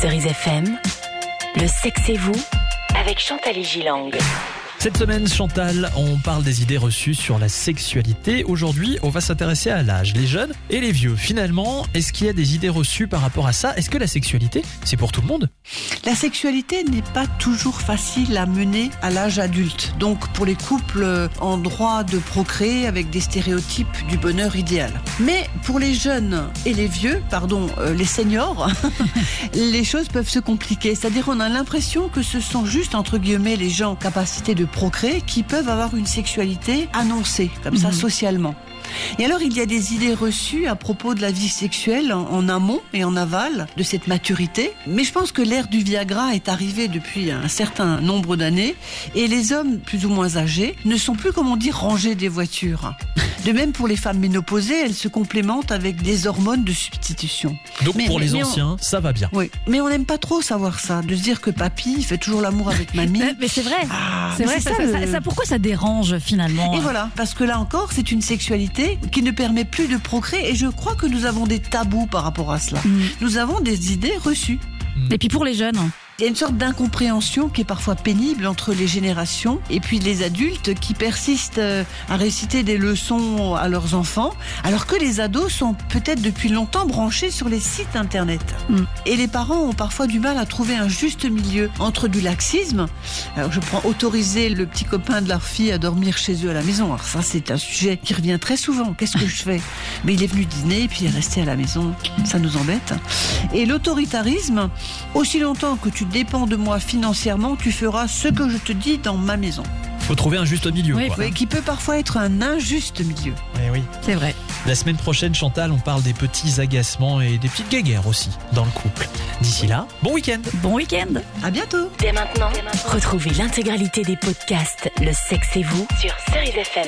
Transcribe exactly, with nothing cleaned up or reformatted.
Cerise F M, le sexe et vous, avec Chantal et Gilang. Cette semaine, Chantal, on parle des idées reçues sur la sexualité. Aujourd'hui, on va s'intéresser à l'âge, les jeunes et les vieux. Finalement, est-ce qu'il y a des idées reçues par rapport à ça ? Est-ce que la sexualité, c'est pour tout le monde ? La sexualité n'est pas toujours facile à mener à l'âge adulte. Donc, pour les couples en droit de procréer avec des stéréotypes du bonheur idéal. Mais pour les jeunes et les vieux, pardon, euh, les seniors, les choses peuvent se compliquer. C'est-à-dire, on a l'impression que ce sont juste, entre guillemets, les gens en capacité de procréer qui peuvent avoir une sexualité annoncée, comme ça, mmh. socialement. Et alors, il y a des idées reçues à propos de la vie sexuelle en, en amont et en aval de cette maturité. Mais je pense que l'ère du Viagra est arrivée depuis un certain nombre d'années et les hommes plus ou moins âgés ne sont plus, comme on dit, rangés des voitures. De même pour les femmes ménopausées, elles se complémentent avec des hormones de substitution. Donc mais, pour mais, les mais anciens, on... ça va bien. Oui, mais on n'aime pas trop savoir ça, de se dire que papy fait toujours l'amour avec mamie. Mais c'est vrai, ah, c'est vrai. C'est Ça, ça, ça, le... ça, pourquoi ça dérange finalement ? Et voilà, parce que là encore, c'est une sexualité qui ne permet plus de procréer. Et je crois que nous avons des tabous par rapport à cela. Mm. Nous avons des idées reçues. Mm. Et puis pour les jeunes ? Il y a une sorte d'incompréhension qui est parfois pénible entre les générations et puis les adultes qui persistent à réciter des leçons à leurs enfants, alors que les ados sont peut-être depuis longtemps branchés sur les sites internet. Mm. Et les parents ont parfois du mal à trouver un juste milieu entre du laxisme. Alors je prends autoriser le petit copain de leur fille à dormir chez eux à la maison. Alors ça, c'est un sujet qui revient très souvent. Qu'est-ce que je fais ? Mais il est venu dîner et puis il est resté à la maison. Ça nous embête. Et l'autoritarisme, aussi longtemps que tu dépends de moi financièrement, tu feras ce que je te dis dans ma maison. Faut trouver un juste milieu. Oui, quoi. oui, qui peut parfois être un injuste milieu. Oui, oui. C'est vrai. La semaine prochaine, Chantal, on parle des petits agacements et des petites guéguerres aussi dans le couple. D'ici là, bon week-end. Bon week-end. À bientôt. Dès maintenant, retrouvez l'intégralité des podcasts Le sexe et vous sur Cerise F M.